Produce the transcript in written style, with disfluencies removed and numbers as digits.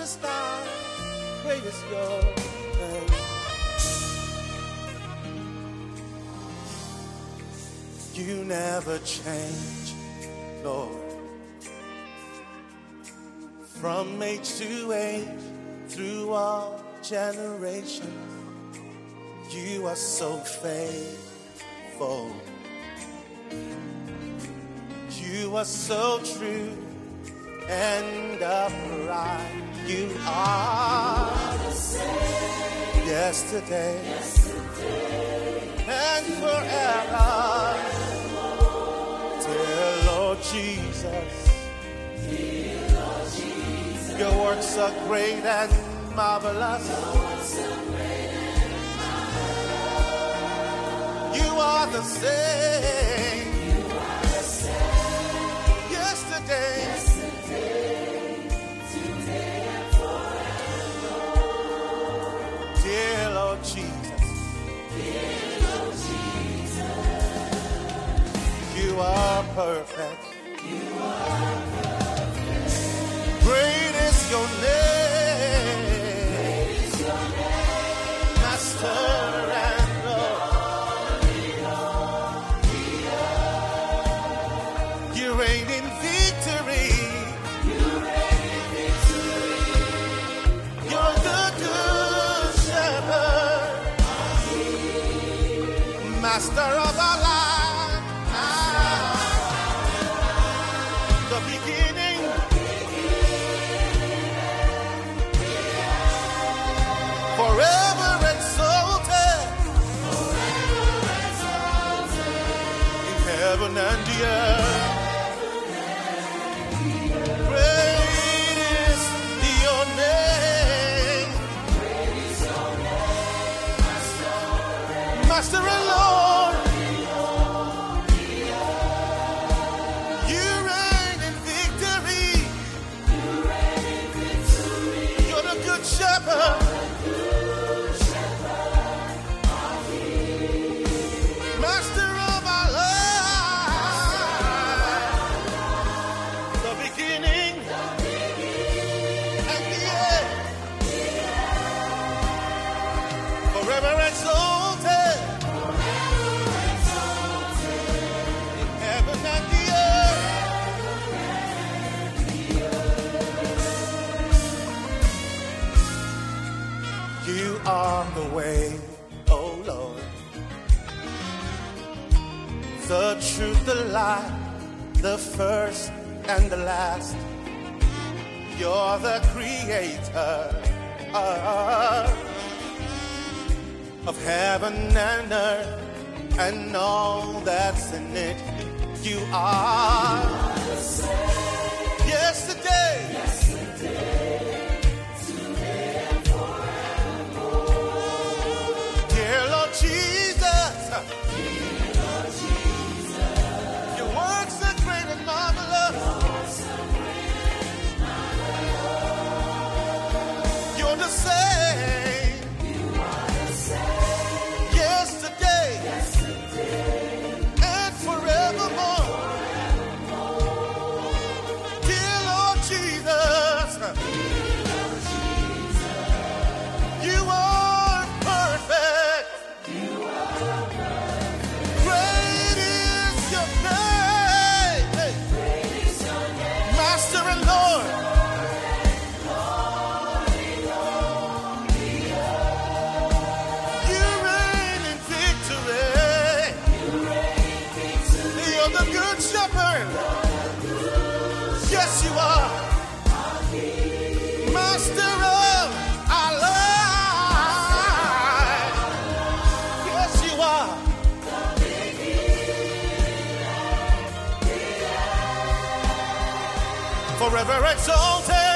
is thine, great is your name. You never change, Lord. From age to age, through all generations, you are so faithful. You are so true and upright. You are the same yesterday and forever. Dear Lord Jesus, your works are great and marvelous. You are the same. Yesterday, today, and forever. Dear Lord Jesus, you are perfect. Great is your name, Master and Lord. You reign in victory. You're the good shepherd, Master of our lives. The beginning, forever exalted in heaven and the earth. Great is your name, Master and Lord. You reign in victory. You're the good shepherd, Master of our lives. The beginning and the end. Forever exalted in heaven and the earth. You are the way, oh Lord, the truth, the light, the first and the last. You're the creator of heaven and earth and all that's in it. You are the same yesterday, today, and forevermore. Dear Lord Jesus, your works are great and marvelous. You're the same. Yesterday and forevermore. Dear Lord Jesus, you are perfect. Great is your name, Master and Lord. You reign in victory. You're the good shepherd. Yes, you are. Master of our lives. Yes, you are. Forever exalted